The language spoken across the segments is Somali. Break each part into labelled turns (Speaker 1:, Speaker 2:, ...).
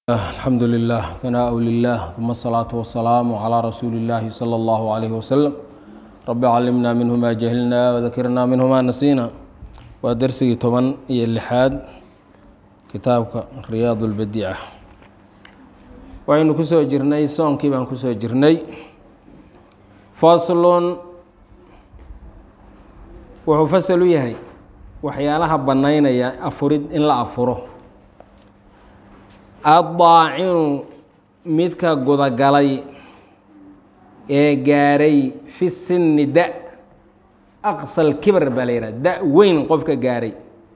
Speaker 1: الحمد لله ثناء لله ثم الصلاة والسلام على رسول الله صلى الله عليه وسلم رب علمنا منه ما جهلنا وذكرنا منه ما نسينا ودرسي طبعا اللحاد كتابك رياض البديعة وعين كسو جرني صون كيبان كسو جرني فاصل وحفصل يهي وحيالها بناينا يا أفرد إن لا أفره الضاacinu midka gudagalay ee gaaray fi sinni da aqsal kibar baa la yidhaha da weyn qofka gaaray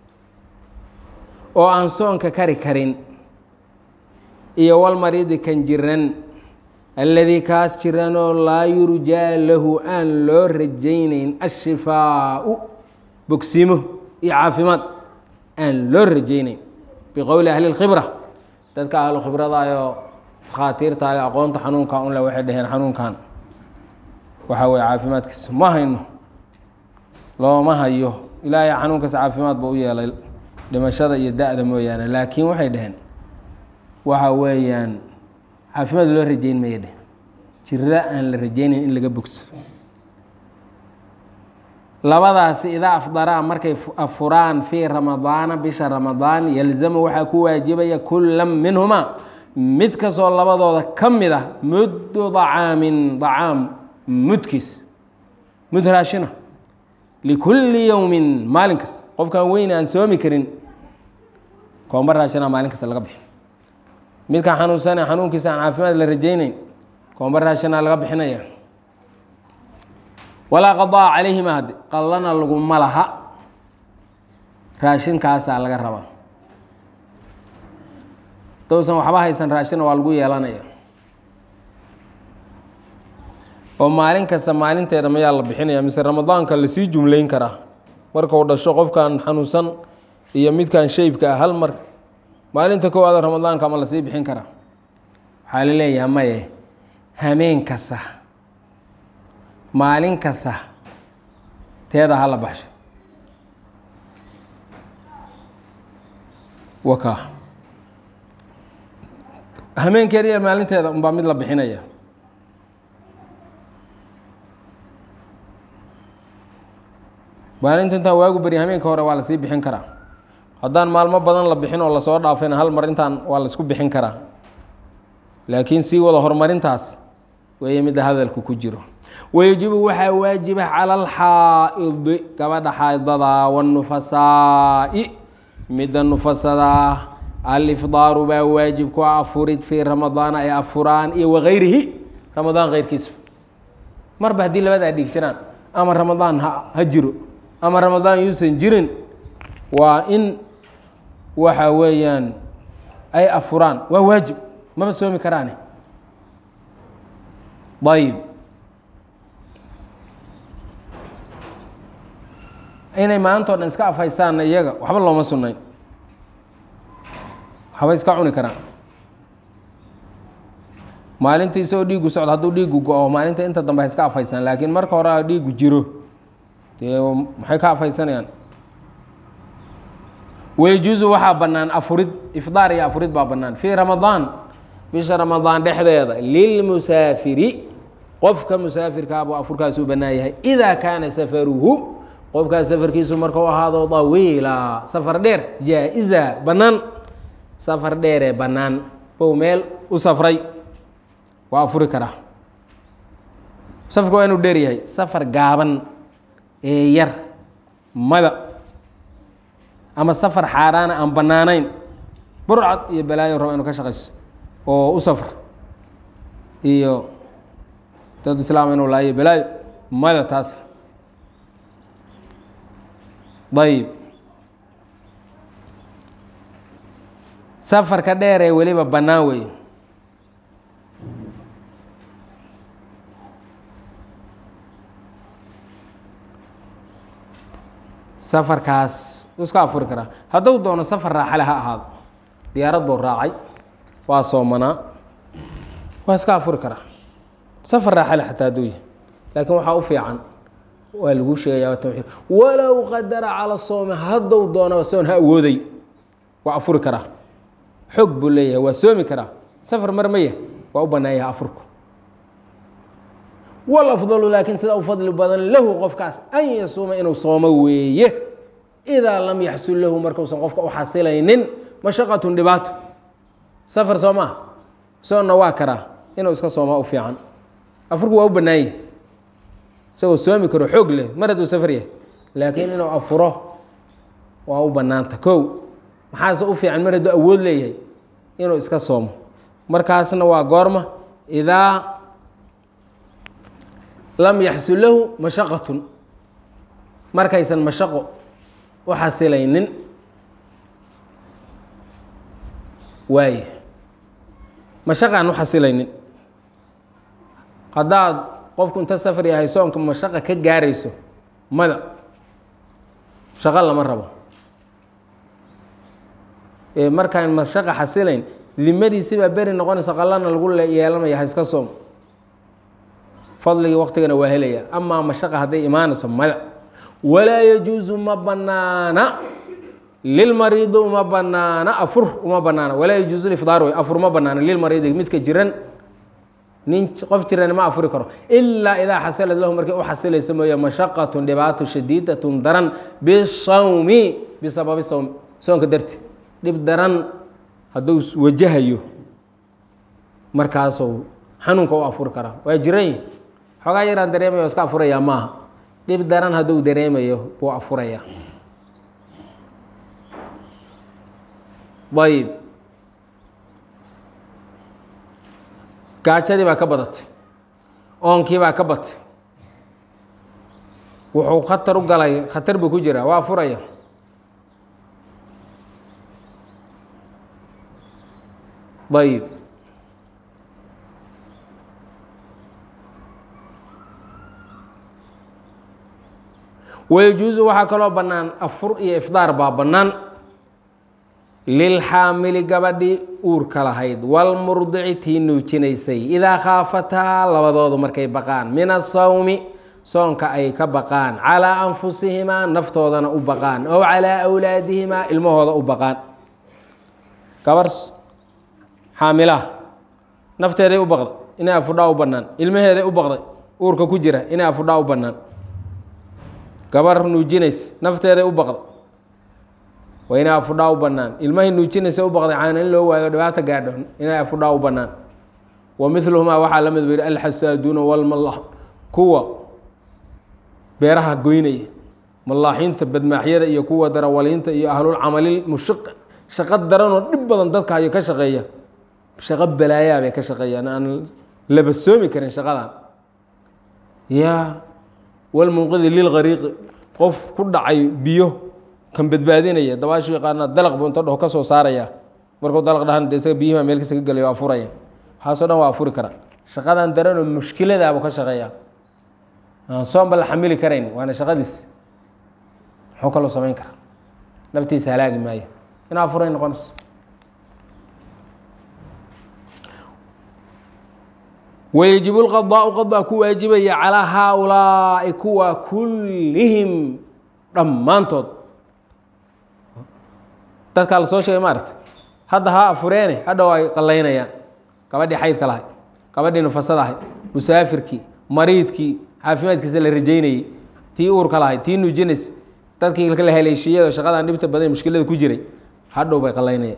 Speaker 1: oo aan soonka kari karin iyo walmariidi kan jiran alladii kaas jiranoo laa yurjaa lahu aan loo rajaynayn ashifaau bogsiimo iyo caafimaad aan loo rajaynayn biqowli ahli اlkhibra dadka ahlu khibradaayo khaatiirtaaga aqoonta xanuunka unle waxay dhaheen xanuunkan waxaa weye caafimaadkiisa ma hayno looma hayo ilaahay xanuunkaas caafimaad ba u yeelay dhimashada iyo da-da mooyaane laakiin waxay dhaheen waxa weeyaan caafimaad loo rajeyn maya dheh jira aan la rajeynayn in laga bogsado labadaasi idaa afdaraa markay afuraan fii ramadaana bisha ramadaan yalzamu waxaa ku waajibaya kula minhumaa mid kastoo labadooda ka mid ah muddu dacaamin dacaam mudkiis mud raashina likulli yowmin maalin kasta qofkaan weyn aan soomi karin koomba raashina maalin kasta laga bixi midkaan xanuunsana xanuunkiisa aan caafimaad la rajeyneyn koomba raashina laga bixinaya walaa qadaa calayhima hadde qallana laguma laha raashinkaasaa laga rabaa dowsan waxba haysan raashina waa lagu yeelanaya oo maalin kasta maalinteeda mayaa la bixinaya mise ramadaanka lasii jumlayn karaa markau dhasho qofkan xanuunsan iyo midkan shaybka ah hal mar maalinta koowaada ramadaanka ma lasii bixin karaa waxaa la leeyaha maye hameen kasta maalin kasta teeda hala baxsho waka hameenkeeda iyo maalinteeda unbaa mid la bixinaya maalinta intaan waagu beri hameenka hore waa lasii bixin karaa haddaan maalmo badan la bixin oo lasoo dhaafayna hal mar intaan waa laisku bixin karaa laakiin sii wada horumarintaas weeye midda hadalku ku jiro wayajibu waxaa waajiba cala alxaa'idi gabadha xaa'idada wanufasaai midda nufasadaa alifdaaru baa waajib ku afurid fii ramadaana ay afuraan iyo wagayrihi ramadaan keyrkiisa marba haddii labadaa dhiig jiraan ama ramadaan ha jiro ama ramadaan yuusan jirin waa in waxa weeyaan ay afuraan waa waajib maba soomi karaane ayb inay maantao dhan iska afhaysaanna iyaga waxba looma sunnayn waxba iska cuni karaan maalintii isagoo dhiigu socdo hadduu dhiigu go-o maalinta inta dambe ha iska afhaysaan laakiin marka hore a dhiigu jiro dee maxay ka afhaysanayaan wayajuusu waxaa bannaan afurid ifdaar iyo afurid baa bannaan fii ramadaan bisha ramadaan dhexdeeda lilmusaafiri qofka musaafirkaabuu afurkaas u bannaan yahay idaa kaana safaruhu qofkaas safarkiisu markau ahaado dawiila safar dheer jaa-iza bannaan safar dheeree bannaan bow meel u safray waa afuri karaa safarka waa inuu dheer yahay safar gaaban ee yar mada ama safar xaaraana aan bannaanayn burcad iyo balaayo raba inu ka shaqayso oo u safr iyo dad islaam inuu laayo balaayo mada taas ayb safarka dheer ee weliba bannaan wey safarkaas iska afuri karaa hadduu doono safar raaxale ha ahaado diyaarad buu raacay waa soomanaa waa iska afuri karaa safar raaxale xataa hadduu yahay laakiin waxaa u fiican waa lagu sheegaya tawxiid walow qadara cala soomi hadduu doonaba soon ha awooday waa afuri karaa xoog buu leeyahay waa soomi karaa safar mar maya waa u bannaan yahay afurku walafdalu laakiin sida u fadli badan lahu qofkaas an yasuuma inuu soomo weeye idaa lam yaxsul lahu markuusan qofka u xasilaynin mashaqatun dhibaato safar soo maaha soonna waa karaa inuu iska soomaa u fiican afurku waa u bannaan yahay isagoo soomi karo xoog leh mar hadduu safar yahay laakiin inuu afuro waa u bannaanta kow maxaase u fiican mar hadduu awood leeyahay inuu iska soomo markaasna waa goorma idaa lam yaxsul lahu mashaqatun markaysan mashaqo u xasilaynin waaye mashaqaan u xasilaynin haddaad qofku inta safar yahay soonka mashaqa ka gaarayso mada shaqo lama rabo markaan mashaqa xasilayn dimadiisibaa beri noqonaysa qallana lagu yeelanaya ha iska soom fadligii waqtigana waa helaya amaa mashaqa hadday imaanayso mada walaa yajuusu ma banaana lilmariidi uma banaana afur uma banaana walaa yajuusu ifdaar wey afur ma banaana lilmariidi midka jiran nin qof jiran ma afuri karo ilaa idaa xasilad lahu markay u xasilayso mooye mashaqatun dhibaato shadiidatun daran bisawmi bisababi sawmi soonka darti dhib daran hadduu wajahayo markaasuu xanuunka u afuri karaa waa jiran yihi xoogaa yaraan dareemayo iska afurayaa maaha dhib daran hadduu dareemayo buu afurayaa ayib gaajadii baa ka badatay oonkii baa ka batay wuxuu khatar u galay khatar buu ku jiraa waa afuraya ayib wayajuusu waxaa kaloo bannaan afur iyo ifdaar baa bannaan lilxaamili gabadhii uurka lahayd walmurdici tii nuujinaysay idaa khaafataa labadoodu markay baqaan min asawmi soonka ay ka baqaan calaa anfusihimaa naftoodana u baqaan ow calaa awlaadihimaa ilmahooda u baqaan gabar xaamilaha nafteeday u baqday inay afudhaa u bannaan ilmaheeday u baqday uurka ku jira inay afudhaa u bannaan gabar nuujinaysa nafteeday u baqday waa inay afudhaa u bannaan ilmahay nuujinaysa u baqday caana in loo waayo dhibaato gaadho inay afudhaa u bannaan wa miluhumaa waxaa la mid ba yihi alxasaaduuna walmallah kuwa beeraha goynaya mallaaxiinta badmaaxyada iyo kuwa darawaliinta iyo ahlulcamalil mushiq shaqo daranoo dhib badan dadka ayo ka shaqeeya shaqo balaayaa bay ka shaqeeyaan aan laba soomi karin shaqadan ya walmunqidi lilgariiqi qof ku dhacay biyo kan badbaadinaya dabaashu yaqaana dalaq buu inta dhaho ka soo saaraya markuu dalaq dhahan de isaga biyihimaa meel kasta ka gelaya waa afuraya waxaasoo dhan waa afuri karaa shaqadan daranoo mushkiladaabuu ka shaqeeyaa aan soonba la xamili karayn waana shaqadiis muxuu kaloo samayn karaa naftiisa halaagi maayo inaa afuray noqonaysa wayajibu lqadaau qad baa ku waajibaya calaa haaulaa'i kuwa kullihim dhammaantood dadkaa la soo sheegay maarata hadda ha afureene hadhow ay qalaynayaan gabadhii xaydka lahay gabadhii nufasada ahay musaafirkii mariidkii caafimaadkiisa la rajaynayey tii uurka lahay tii nuujinaysa dadkii la haleeshiyado shaqadan dhibta badan mushkilada ku jiray hadhow bay qalaynayaan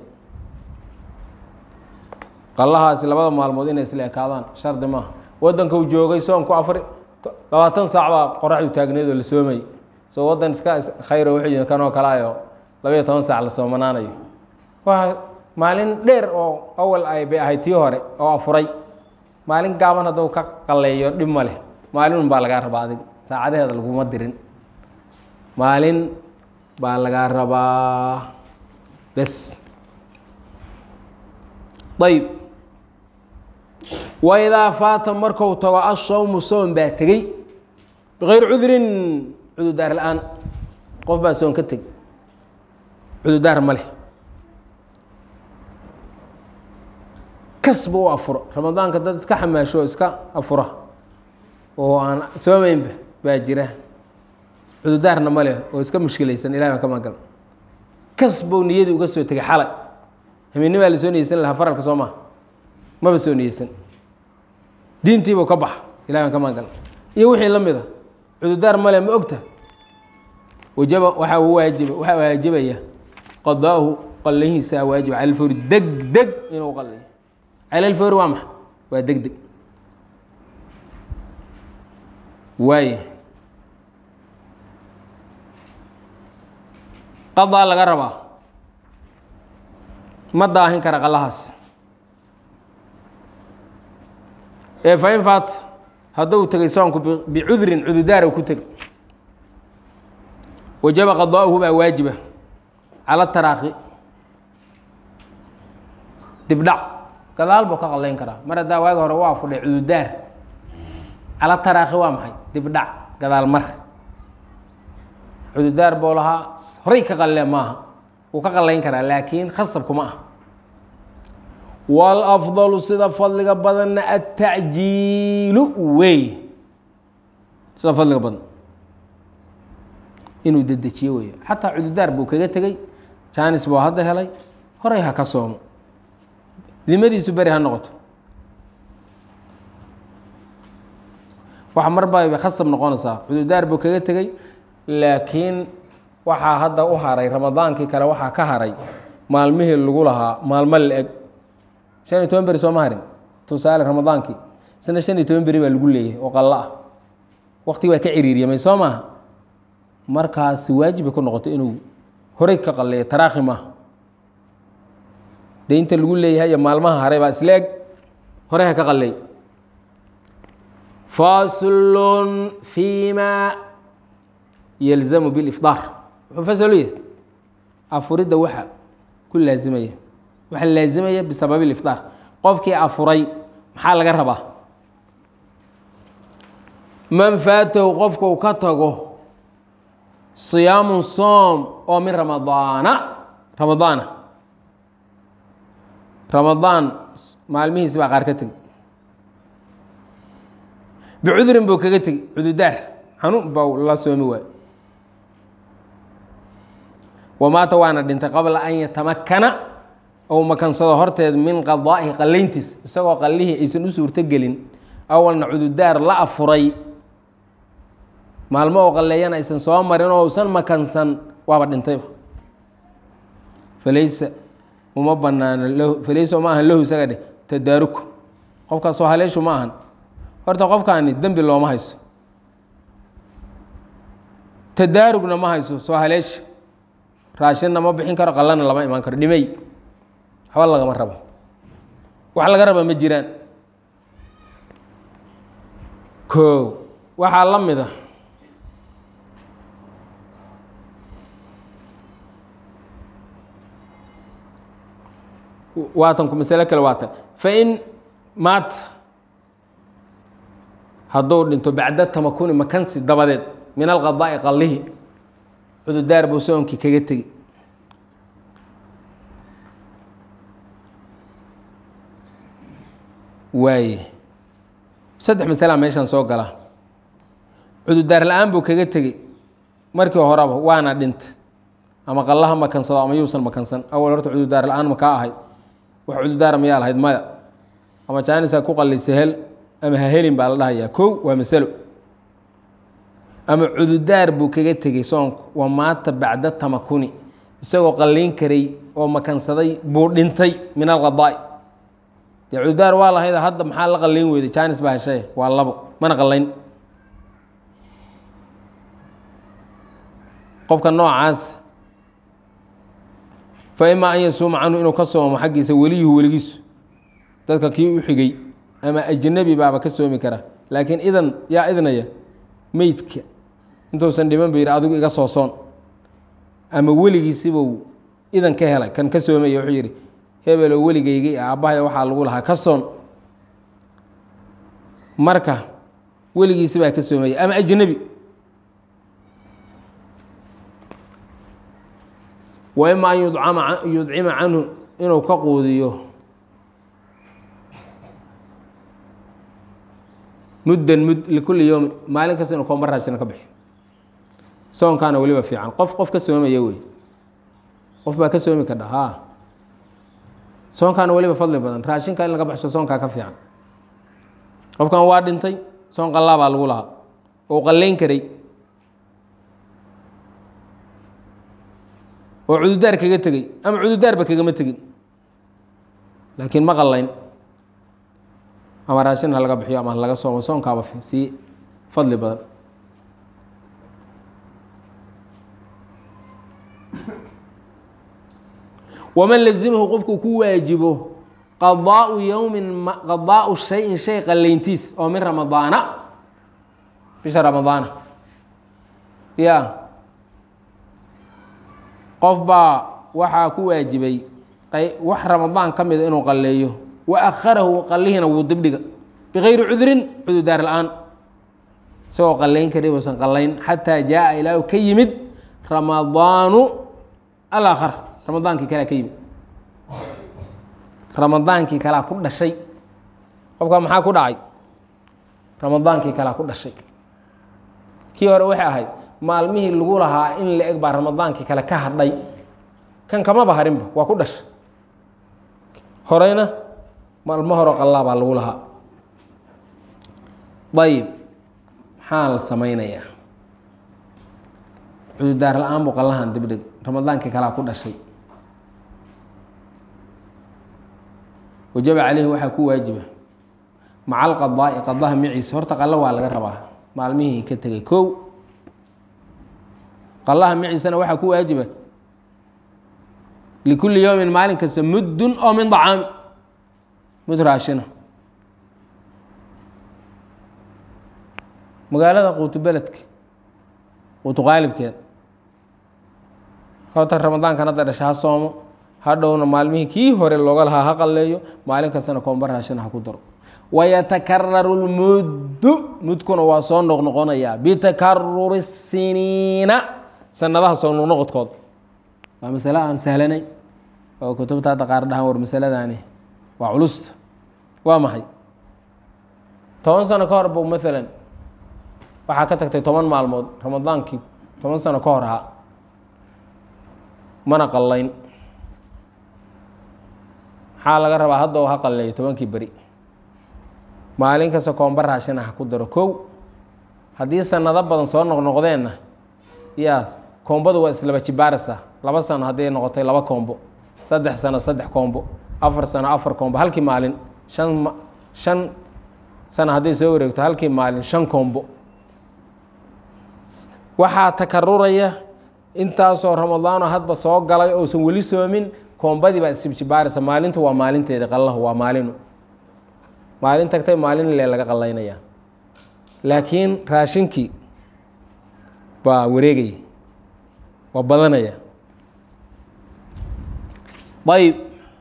Speaker 1: qallahaasi labada maalmood inay isla ekaadaan shardi maaha waddanka uu joogay soonku 20 saac baa qoraxdu taagneed oo la soomayay soo waddan iska khayro wixii kanoo kalaayo 12 saac la soomanaanayo waa maalin dheer oo awal ay bay ahayd tii hore oo afuray maalin gaaban hadduu ka qalleeyo dhib ma leh maalin baa lagaa rabaa adig saacadaheeda laguma dirin maalin baa lagaa rabaa bes ayb waidaa faata marku tago asawmu soon baa tegey bikayri cudurin cududaar la-aan qof baa soon ka teg cududaar ma leh kasba u afuro ramadaanka dad iska xamaasho iska afura oo aan soomeynba baa jira cududaarna ma leh oo iska mushkilaysan ilahi baan ka magal kasbou niyadii uga soo tegay xalay hameennimaa la soo niyeysan lahaa faralka soo maha maba soo niyeysan diintiibuu ka baxa ilahi baan ka maangal iyo wixii la mid a cududaar male ma ogta wajaba waxaa waajibaya qadaahu qallahiisa waajiba cala alfawri deg deg inuu qallayo cala alfawri waa maxa waa deg deg waaye qadaa laga rabaa ma daahin kara qallahaas ee fa in faat hadduu tegay soonku bicudrin cududaar ku teg wajaba qadaa'uhu baa waajiba cala taraaqi dibdhac gadaal buu ka qallayn karaa mar haddaa waagi hore waa fudhay cududaar cala taraaqi waa maxay dibdhac gadaal mar cududaar buu lahaa horay ka qallee maaha wuu ka qallayn karaa laakiin khasabkuma ah wاlأfضل sida fadliga badanna التacjiilu wey sida fadliga badan inuu dedejiyo wey xataa cududaar buu kaga tegey janis buu hadda helay horay ha ka soomo dimadiisu beri ha noqoto wax mar bay khasab noqonaysaa cududaar buu kaga tegey laakiin waxaa hadda u haray ramadaankii kale waxaa ka haray maalmihii lagu lahaa maalmo la-eg 15 beri sooma harin tusaale ramadaankii isna 15 beri baa lagu leeyahay oo qallo ah waqti waa ka ciriiriyamay soo maaha markaasi waajib ku noqoto inuu horay ka qalleeyo taraakhi maaha deynta lagu leeyahay iyo maalmaha haray baa isla eg horay ha ka qalleey faslun fima yalzamu bilifdaar wuxuu faslu yahay afuridda waxa ku laazimaya waxa laazimaya bisababi ifdaar qofkii afuray maxaa laga rabaa man faatahu qofka uu ka tago صiyaamu soom oo min ramadaan maalmihiisi baa qaar ka tegey bicudrin buu kaga tegey cududaar xanuun baa la soomi waayo wamaata waana dhintay qabla an yatamakana ou makansado horteed min qadaa'ihi qallayntiis isagoo qallihii aysan u suurto gelin awalna cududaar la afuray maalmo oo qalleeyana aysan soo marin oo usan makansan waaba dhintayba falaysa uma banaano lahu falaysa uma ahan lahu isaga dheh tadaaruku qofkaas soo haleeshu ma ahan horta qofkaani dembi looma hayso tadaarugna ma hayso soo haleeshi raashinna ma bixin karo qallana lama imaan karo dhimay waxba lagama rabo wax laga raba ma jiraan koow waxaa la mid a waatanku masalo kale waatan fain maata hadduu dhinto bacda tamakuni makansi dabadeed min alqadaa'i qallihi cududaar buu soonkii kaga tegi waaye saddex masalaa meeshaan soo gala cududaar la-aan buu kaga tegey markii horeba waana dhinta ama qallaha makansado ama yuusan makansan awal horta cududaar la-aan ma kaa ahayd wax cududaara mayaa lahayd maya ama jaanisaa ku qallaysa hel ama ha helin baa la dhahayaa kow waa masalo ama cududaar buu kaga tegey soonku waa maata bacda tamakuni isagoo qallayn karay oo makansaday buu dhintay min alqadaa'i dee cududaar waa lahayd hadda maxaa la qallayn weyday jaanis baa heshay waa labo mana qallayn qofka noocaas fa imaa an yasuuma canhu inuu ka soomo xaggiisa weliyuhu weligiisu dadka kii u xigay ama ajnabi baaba ka soomi kara laakiin idan yaa idnaya meydka intuusan dhiman ba yidhi adigu iga soo soon ama weligiisibuu idan ka helay kan ka soomaya wuxuu yidhi hebeloo weligaygii aabbahaya waxaa lagu lahaa ka soon marka weligiisi baa ka soomaya ama ajnabi wa ima an yudcima canhu inuu ka quudiyo muddan likulli yowmin maalin kasta inuu koomba raashina ka bixi soonkaana weliba fiican qof ka soomaya wey qof baa ka soomi kadha haa soonkaana weliba fadli badan raashinka in laga baxsho soonkaa ka fiican qofkan waa dhintay soon qallaa baa lagu lahaa oo qallayn karay oo cududaar kaga tegey ama cududaarba kagama tegin laakiin ma qallayn ama raashin ha laga bixiyo ama ha laga soomo soonkaaba sii fadli badan waman lazimhu qofku ku waajibo qadaau yowmin qadaau shayin shay qallayntiis oo min ramadaana bisha ramadaana ya qof baa waxaa ku waajibay wax ramadaan ka mida inuu qalleeyo wa akharahu qallihiina wuu dibdhiga bikayri cudrin cududaar la-aan isagoo qallayn kari uusan qallayn xataa jaa ilaahu ka yimid ramadaanu alaakhar ramadaankii kalea ka yimid ramadaankii kalea ku dhashay qofka maxaa ku dhacay ramadaankii kalea ku dhashay kii hore waxay ahayd maalmihii lagu lahaa in la eg baa ramadaankii kale ka hadhay kan kamaba harinba waa ku dhashay horeyna maalmo horo qallaa baa lagu lahaa ayib maxaa la samaynayaa cududaar la-aan buu qallahan dibdhig ramadaankii kalea ku dhashay wajaba caleyhi waxaa ku waajiba maca alqadaa'i qadaha maciisa horta qallo waa laga rabaa maalmihii ka tegay kow qallaha maciisana waxaa ku waajiba likulli yowmin maalin kasta muddun oo min dacaami mud raashina magaalada quutu beledka quutu qaalibkeed horta ramadaankan hadda dhasha ha soomo hadhowna maalmihii kii hore looga lahaa ha qalleeyo maalin kastana koomba raashina ha ku daro wayatakararu lmuddu mudkuna waa soo noqnoqonayaa bitakaruri siniina sanadaha soo noqnoqodkooda waa masale aan sahlanay oo kutubta hadda qaar dhahan war masaladaani waa culusta waa maxay 10 sano ka hor buu maalan waxaa ka tagtay 10 maalmood ramadaankii 10 sano ka hor ahaa mana qallayn maxaa laga rabaa hadda oo ha qalleeyo 10kii beri maalin kasta koomba raashina ha ku daro kow haddii sanado badan soo noqnoqdeenna yaa koombadu waa islaba jibaaraysaa 2 sano hadday noqotay 2 koombo 3 sano 3 koombo 4 sano 4 koombo halkii maalin 5 sano hadday soo wareegto halkii maalin 5 koombo waxaa takaruraya intaasoo ramadaano hadba soo galay ousan weli soomin koombadii baa isibjibaaraysa maalintu waa maalinteeda qallahu waa maalinu maalin tagtay maalin le laga qallaynaya laakiin raashinkii baa wareegaya waa badanaya ayb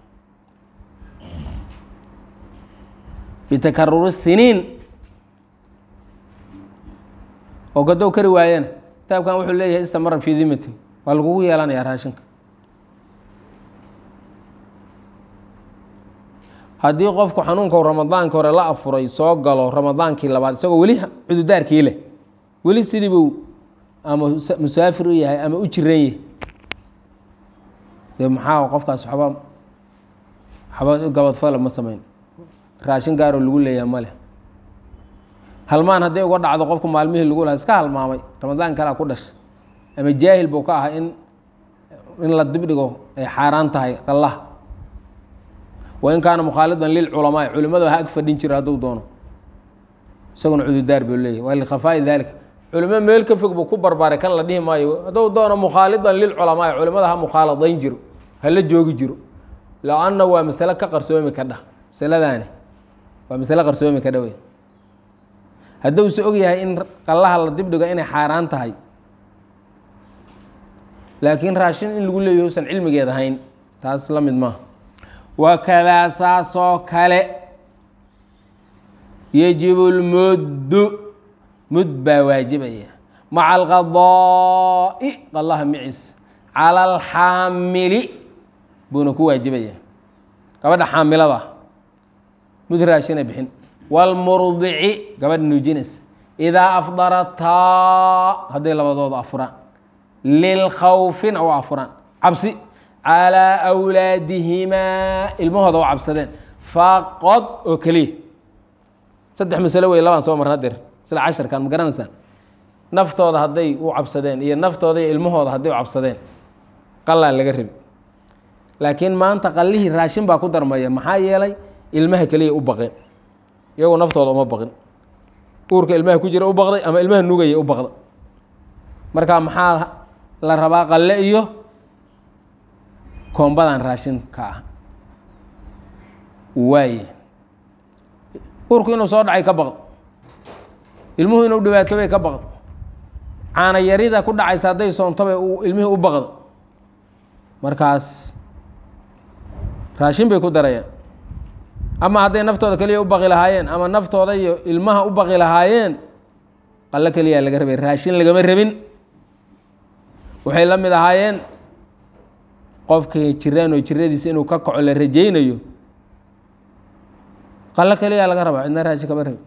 Speaker 1: bitakaruri siniin oo gadow kari waayana kitaabkan wuxuu leeyahay istamara fii dimati waa lagugu yeelanayaa raashinka haddii qofku xanuunka ramadaankii hore la afuray soo galo ramadaankii labaad isagoo weli cududaarkii leh weli sidiibuu ama musaafir u yahay ama u jiran yahay dee maxaa qofkaas waxba gabadfale ma samayn raashin gaaroo lagu leeyaha ma leh halmaan hadday uga dhacdo qofku maalmihii lagu laha iska halmaamay ramadaan kalea ku dhashay ama jaahil buu ka ahaa in la dibdhigo ay xaaraan tahay qallaha wain kaana mukhaalidan lilculamaai culimadu ha ag fadhin jira hadduu doono isaguna cududaar buu leeyahy waa likhafaa'i daalika culimo meel ka fog buu ku barbaaray kan la dhihi maayo hadduu doono mukhaalidan lilculamaai culimada ha mukhaaladayn jiro hala joogi jiro la-anna waa masale ka qarsoomi ka dhah masaladaani waa masale qarsoomi ka dhawey hadduuse og yahay in qallaha la dibdhigo inay xaaraan tahay laakiin raashin in lagu leeyahy usan cilmigeed ahayn taas la mid maaha wakadaa saasoo kale yajibu lmuddu mud baa waajibaya maca alqadaa'i qallaha maciis cala alxaamili buuna ku waajibaya gabadha xaamilada mud raashina bixin wاlmurdici gabadha nuujinays idaa afdarataa hadday labadooda afuraan lilkhawfina u afuraan cabsi calىa أwlaadihimaa ilmahooda u cabsadeen faqad oo keliya saddex masalo wey labaan soo marna der isla casharkan ma garanaysaan naftooda hadday u cabsadeen iyo naftooda iyo ilmahooda hadday u cabsadeen qallaan laga rabi laakiin maanta qallihii raashin baa ku darmaya maxaa yeelay ilmaha keliya u baqeen iyagoo naftooda uma baqin uurka ilmaha ku jira u baqday ama ilmaha nugaya u baqda marka maxaa la rabaa qalle iyo koombadan raashinka ah waaye uurku inuu soo dhacay ka baqdo ilmuhu inuu dhibaatobay ka baqdo caana yarida ku dhacaysa hadday soontobay ilmihii u baqdo markaas raashin bay ku darayaan ama hadday naftooda keliya u baqi lahaayeen ama naftooda iyo ilmaha u baqi lahaayeen qallo keliyaa laga rabay raashin lagama rabin waxay la mid ahaayeen qofkii jiraan oo jiradiisa inuu ka kaco la rajaynayo qallo keliyaa laga rabaa cidna raashin kama rabin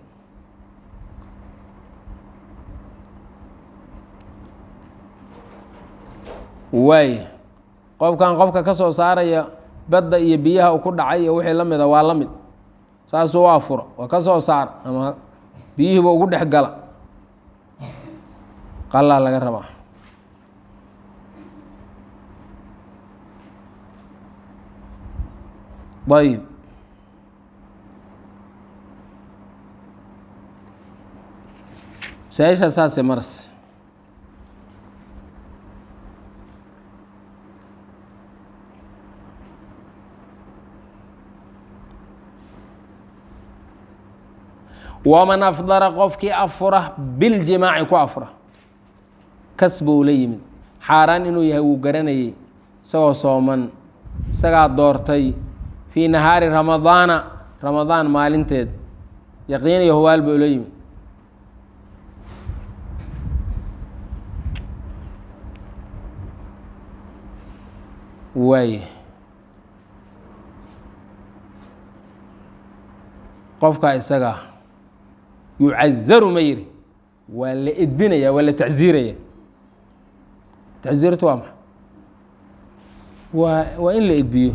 Speaker 1: waay qofkan qofka ka soo saaraya badda iyo biyaha u ku dhacay iyo wixii la mida waa la mid saasuu u afuro waa ka soo saar ama biyihiiba ugu dhex gala qalaa laga rabaa ayb masaa-isha saase maras waman afdara qofkii afura biljimaaci ku afura kas buu la yimid xaaraan inuu yahay wuu garanayay isagoo sooman isagaa doortay fii nahaari ramadaana ramadaan maalinteed yaqiin iyo huwaal buu la yimid waay qofkaa isagaa yucazaru ma yiri waa la edbinaya waa la tacziiraya tacziirtu waa maxa waa in la edbiyo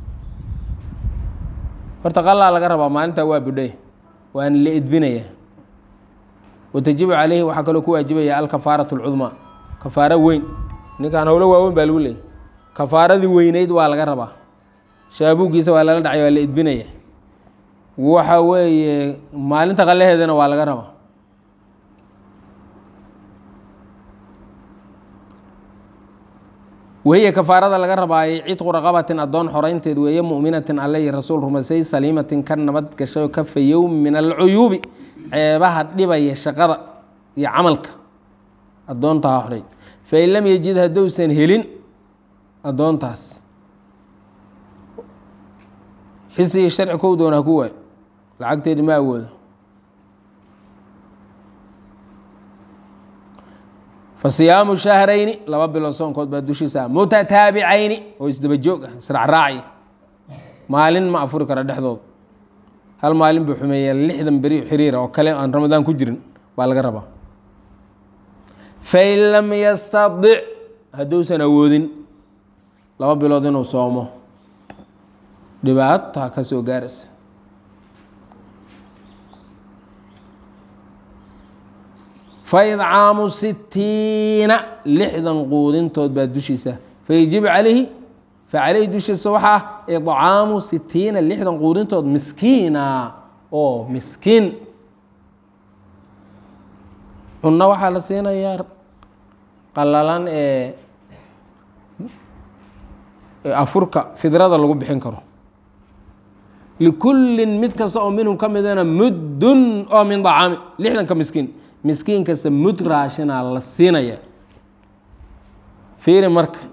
Speaker 1: horta qalaa laga rabaa maalintaa waa budhay waana la edbinaya watajibu calayhi waxaa kaloo ku waajibaya alkafaaratu اlcudmaa kafaaro weyn ninkaan howlo waaweyn baa lagu leeyay kafaaradii weyneyd waa laga rabaa shaabuuggiisa waa lala dhacay waa la edbinaya waxa weeye maalinta qalaheedana waa laga rabaa wahiya kafaarada laga rabaayay cidqu raqabatin addoon xoreynteed weeye mu'minatin alle iyo rasuul rumaysay saliimatin ka nabad gashay ka fayow min alcuyuubi ceebaha dhibaya shaqada iyo camalka addoontaa xoreyn fain lam yajid hadduusan helin addoontaas xisi iyo sharci kow doona ha ku waayo lacagteedi ma awoodo fasiyaamu shahrayni laba bilood soonkood baa dushiisa mutataabicayni oo isdaba joog ah israacraaci maalin ma afuri kara dhexdood hal maalin buu xumeeya 60 beri xiriira oo kale aan ramadaan ku jirin baa laga rabaa fain lam yastadic hadduusan awoodin laba bilood inuu soomo dhibaata ka soo gaaraysa faidcaamu 60 quudintood baa dushiisa fayajibu calayhi facaleyhi dushiisa waxaa idcaamu 60 quudintood miskiina oo miskiin cunno waxaa la siinayaa qalalan ee afurka fidrada lagu bixin karo likullin mid kasta oo minhum ka midana muddun oo min dacaami 60ka miskiin miskiin kasta mud raashinaa la siinaya fiiri marka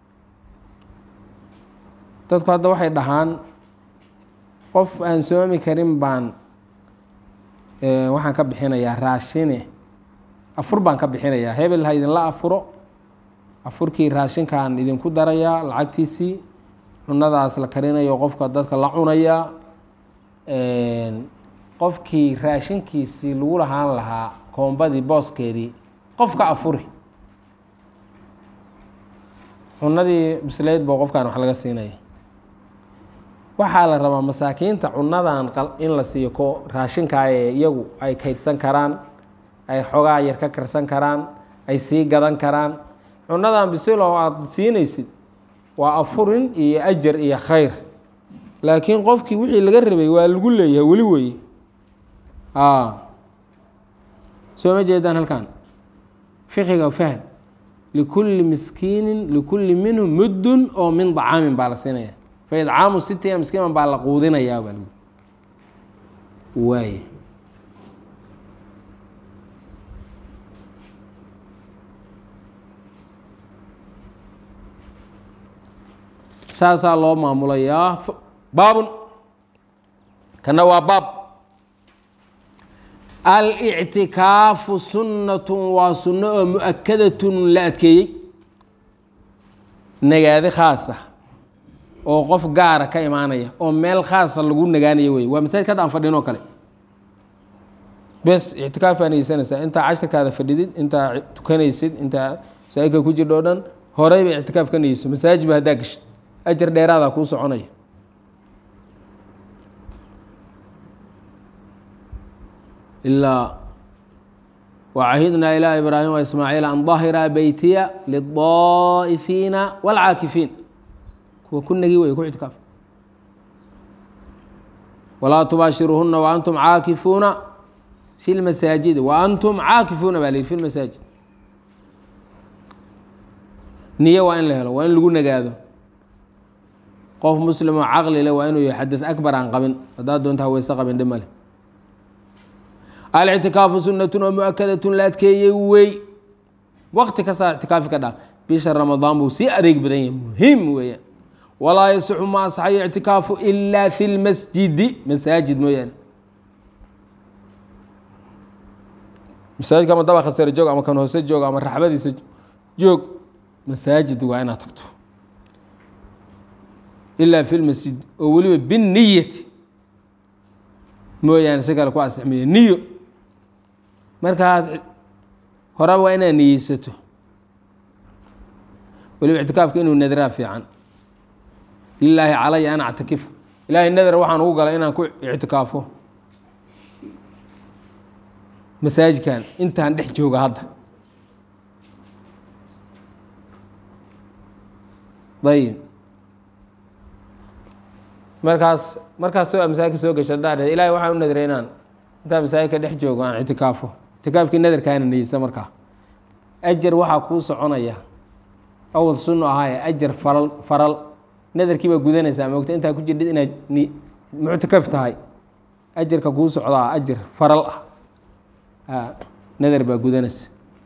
Speaker 1: dadku hadda waxay dhahaan qof aan soomi karin baan waxaan ka bixinayaa raashine afur baan ka bixinayaa hebel ha idinla afuro afurkii raashinkaan idinku darayaa lacagtiisii cunadaas la karinayo qofka dadka la cunayaa qofkii raashinkiisii lagu lahaan lahaa koombadii booskeedii qofka afuri cunadii bislayd boo qofkan wax laga siinaya waxaa la rabaa masaakiinta cunadan in la siiyo ko raashinkaayee iyagu ay kaydsan karaan ay xoogaa yar ka karsan karaan ay sii gadan karaan cunadan bisil oo aada siinaysid waa afurin iyo ajar iyo khayr laakiin qofkii wixii laga rabay waa lagu leeyahay weli weye soo ma jeedaan halkan fiqiga fahm likulli miskiinin likulli minhum muddun oo min dacaamin baa la siinaya fa idcaamu sitiina miskiinan baa la quudinayaa baa lagu waay saasaa loo maamulayaa baabun kana waa baab alictikaafu sunnatun waa sunno oo mu-akadatun la adkeeyey nagaadi khaasa oo qof gaara ka imaanaya oo meel khaasa lagu nagaanayo wey waa masaajid kada aan fadhin oo kale bes ictikaaf baa niyeysanaysaa intaa cashirkaada fadhidid intaa tukanaysid intaa masaajidka ku jirdho o dhan horeyba ictikaaf ka niyeyso masaajid ba haddaa geshid ajar dheeraadaa kuu soconaya ilaa wacahidnaa ilaa ibraahim wa ismaaciil an dahira beytiya lidaa'ifiina wاlcaakifiin kuwa ku nagi wey ku ictikaaf walaa tubaashiruhuna waantum caakifuuna fi lmasaajidi waantum caakifuuna baa lihi fi lmasaajid niyo waa in la helo waa in lagu nagaado qof muslimoo caqli leh waa inuu yahay xadad akbar aan qabin haddaad doonta haweyse qabin dhib male alictikaafu sunnatun oo mu-akadatun la adkeeyey wey waqti kastaa ictikaafi ka dhaa bisha ramadaan buu sii adeeg badan yahay muhiim weeyaan walaa yasixu ma asaxayo ictikaafu ilaa fi lmasjidi masaajid mooyaane masaajidka ama dabaka sare joog ama kan hoose joog ama raxbadiisa joog masaajid waa inaad tagto ilaa fi lmasjid oo weliba binniyati mooyaane si kale ku asixmaya niyo markaad horaba waa inaad niyeysato weliba ictikaafka inuu nadraa fiican lilaahi calaya an actakif ilaahay nadar waxaan ugu galay inaan ku ictikaafo masaajidkan intaan dhex jooga hadda ayib markaas soo masaajidka soo gasha haddaa ilahay waxaan u nadray inaan intaan masaajidka dhex joogo aan ictikaafo ictikaafkii nadarkaana niyeysa markaa ajar waxaa kuu soconaya awal sunno ahaaye ajar faral nadarkii baa gudanaysaa moogta intaa ku jirdhid inaad muctikaf tahay ajarka kuu socdaa ajar faral ah nadar baa gudanaysa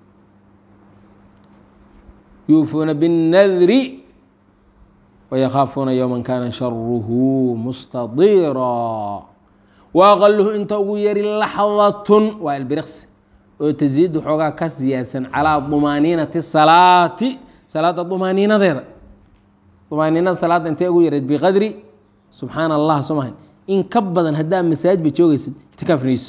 Speaker 1: yuufuuna binnadri ويkhaafuuna yوma kana sharuhu mustadiraa وaqaluhu inta ugu yari laxdatun waa ilbiriqsi oo taziidu xoogaa ka siyaadsan calىa طumaaniinati salaati salaada طumaaniinadeeda طumaaniinada salaada intee ugu yareed biqadri subxaan allah soo mahan in ka badan haddaa masaajid ba joogaysid ictikaafnayso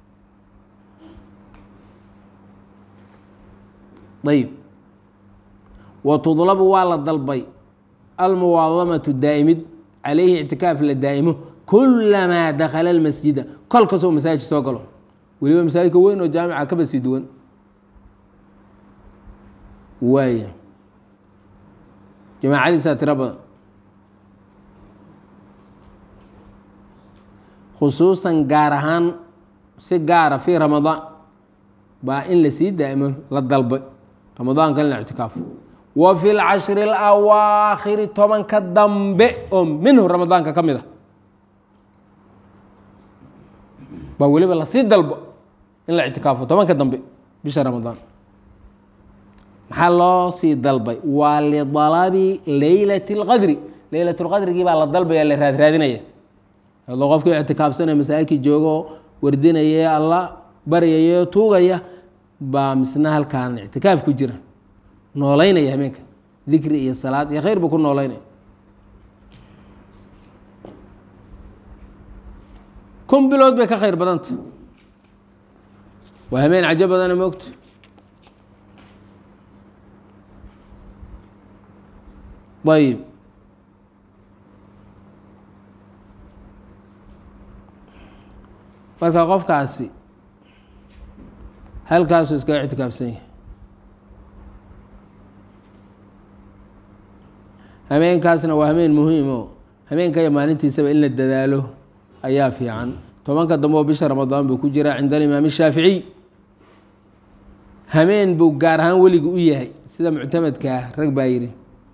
Speaker 1: ayb watudlabu waa la dalbay almuwaadamatu daa'imid calayhi ictikaaf la daa'imo kulamaa dakala almasjida kol kastoo masaajid soo galo weliba masaajidka weyn oo jaamica kaba sii duwan waaya jamaacadiisaa tiro badan khusuusan gaar ahaan si gaara fii ramadaan baa in lasii daa'imo la dalbay ramadaanka in la ictikaafo wa fi lcashri اlawaakhiri tobanka dambe oo minhu ramadaanka ka mid a baa weliba lasii dalbo in la ictikaafo tobanka dambe bisha ramadaan maxaa loo sii dalbay waa lidalabi leylat اlqadri leylat اlqadrigii baa la dalbaya la raadraadinaya adoo qofkii ictikaafsanaya masaajidkii joogo wardinaya alla baryayo tuugaya baa misna halkaan ictikaaf ku jira noolaynaya hameenka dikri iyo salaad iyo khayr buu ku noolaynaya kun bilood bay ka khayr badanta waa hameen cajo badana moogto ayib marka qofkaasi halkaasuu iskaga ictikaafsan yahay hameenkaasna waa hameen muhiimo hameenka iyo maalintiisaba in la dadaalo ayaa fiican tobanka dambe oo bisha ramadaan buu ku jiraa cinda alimaam shaaficiy hameen buu gaar ahaan weliga u yahay sida muctamadkaa rag baa yidhi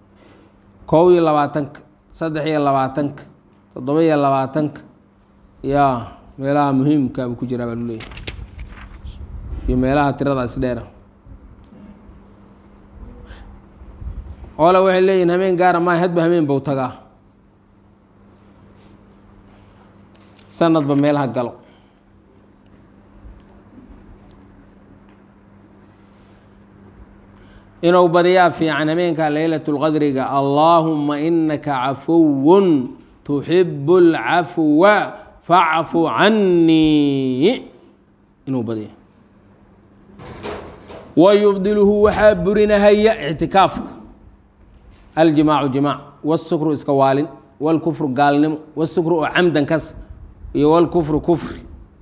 Speaker 1: 21 23 27 yaa meelaha muhiimka buu ku jiraa baa luleeyahy iyo meelaha tirada isdheera oole waxay leeyihin hameen gaara maa hadba hameen buu tagaa sanadba meelaha galo inuu badiyaa fiican hameenka laylatulqadriga allaahuma inaka cafuwun tuxibu اlcafwa facfu canii inuu badiya wayubdiluhu waxaa burinahaya ictikaafka aljimaacu jimaac wاsukru iska waalin wاlkufru gaalnimo wاsukru oo camdan kas iyo wاlkufru kufri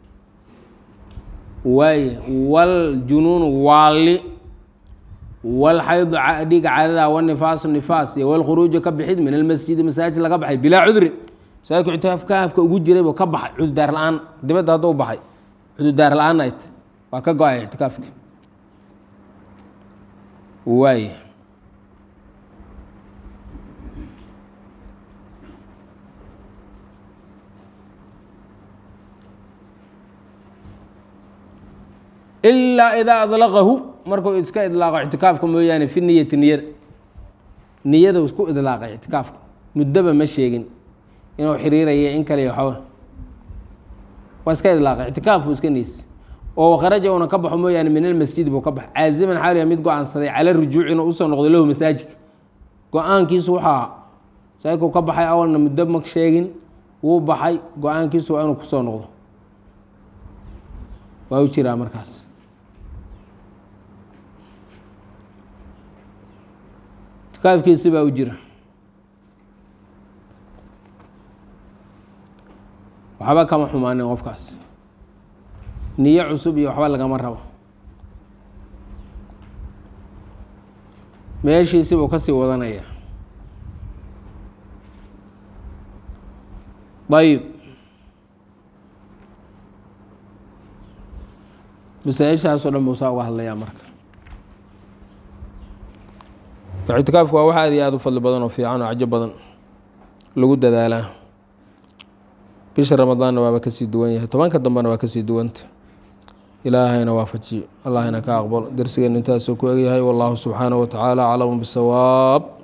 Speaker 1: waay wاljunuunu waali wاlxaydu dhiiga caadada wالnifaasu nifaas iyo wاlkhuruuju ka bixid min almasjidi masaajid laga baxay bilaa cudrin masaajidku ictikaafka ugu jiray buu ka baxay cudurdaar la-aan dibadda hadduu baxay cudurdaar la-aan ayt waa ka go-ay ictikaafka waay ilaa idaa adlaqahu markuu iska idlaaqo ictikaafka mooyaane fi niyati niyada isku idlaaqay ictikaafka muddaba ma sheegin inuu xiriiraya in kale waxba waa iska idlaaqay ictikaafku iska niis oo kharaja una ka baxo mooyaane min almasjid buu ka baxo caaziman xaaliya mid go-aansaday cala rujuuc inuu usoo noqdo lahu masaajidka go-aankiisu waxaa masaajidkuu ka baxay awalna muddo ma sheegin wuu baxay go-aankiisu waa inuu kusoo noqdo waa u jiraa markaas ictikaafkiisi baa u jira waxba kama xumaanin qofkaas niyo cusub iyo waxba lagama rabo meeshiisi buu kasii wadanaya ayib masaaishaasoo dhan buu saa uga hadlayaa marka ictikaafku waa wax aad iyo aada u fadli badan oo fiican oo cajo badan lagu dadaalaa bisha ramadaanna waaba kasii duwan yahay tobanka dambena waa kasii duwanta ilaahayna waafajiyo allahayna ka aqbalo darsigeenu intaasoo ku egyahay wallahu subxaanaه wa tacaala aclamu bisawaab